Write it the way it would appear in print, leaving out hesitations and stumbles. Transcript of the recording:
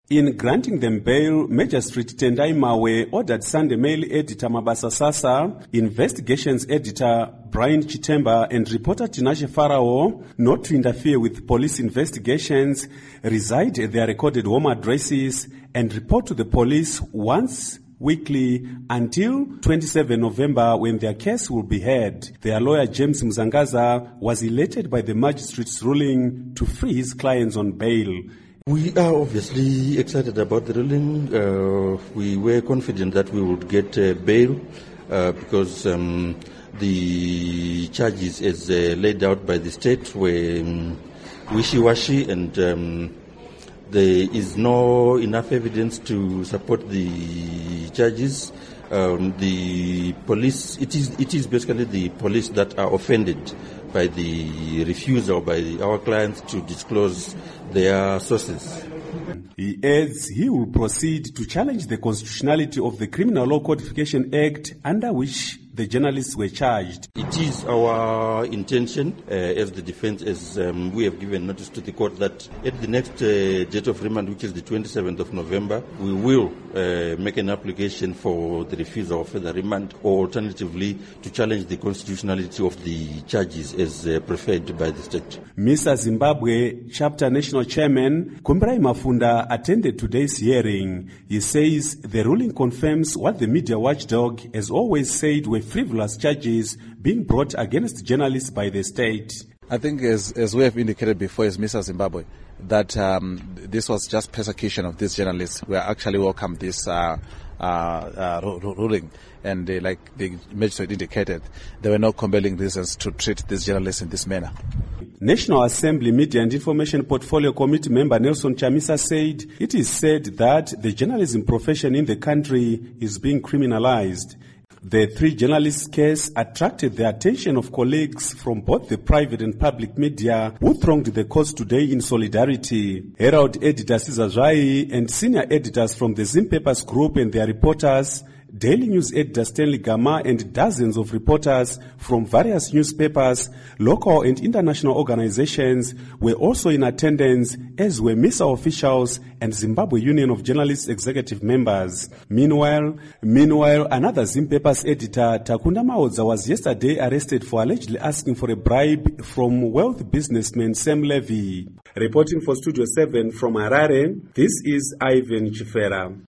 In granting them bail, Magistrate Tendai Mawe ordered Sunday Mail editor Mabasa Sasa, investigations editor Brian Chitemba, and reporter Tinashe Farao not to interfere with police investigations, reside at their recorded home addresses, and report to the police once weekly until 27 November when their case will be heard. Their lawyer James Mzangaza was elated by the magistrate's ruling to free his clients on bail. We are obviously excited about the ruling. We were confident that we would get bail because the charges as laid out by the state were wishy-washy, and there is no enough evidence to support the charges. The police, it is basically the police that are offended by the refusal by our clients to disclose their sources. He adds he will proceed to challenge the constitutionality of the Criminal Law Codification Act under which the journalists were charged. It is our intention as the defense, as we have given notice to the court, that at the next date of remand, which is the 27th of November, we will make an application for the refusal of further remand, or alternatively to challenge the constitutionality of the charges as preferred by the state. Mr. Zimbabwe Chapter National Chairman Kumrai Mafunda attended today's hearing. He says the ruling confirms what the media watchdog has always said were frivolous charges being brought against journalists by the state. I think as we have indicated before as Mr. Zimbabwe, that this was just persecution of these journalists. We actually welcome this ruling, and like the magistrate indicated, there were no compelling reasons to treat these journalists in this manner. National Assembly Media and Information Portfolio Committee member Nelson Chamisa said it is said that the journalism profession in the country is being criminalized. The three journalists' case attracted the attention of colleagues from both the private and public media who thronged the courts today in solidarity. Herald editor Cesar Zai and senior editors from the Zim Papers Group and their reporters, Daily News editor Stanley Gama, and dozens of reporters from various newspapers, local and international organizations were also in attendance, as were MISA officials and Zimbabwe Union of Journalists executive members. Meanwhile, another Zim Papers editor, Takunda Maodza, was yesterday arrested for allegedly asking for a bribe from wealth businessman Sam Levy. Reporting for Studio 7 from Harare, this is Ivan Chifera.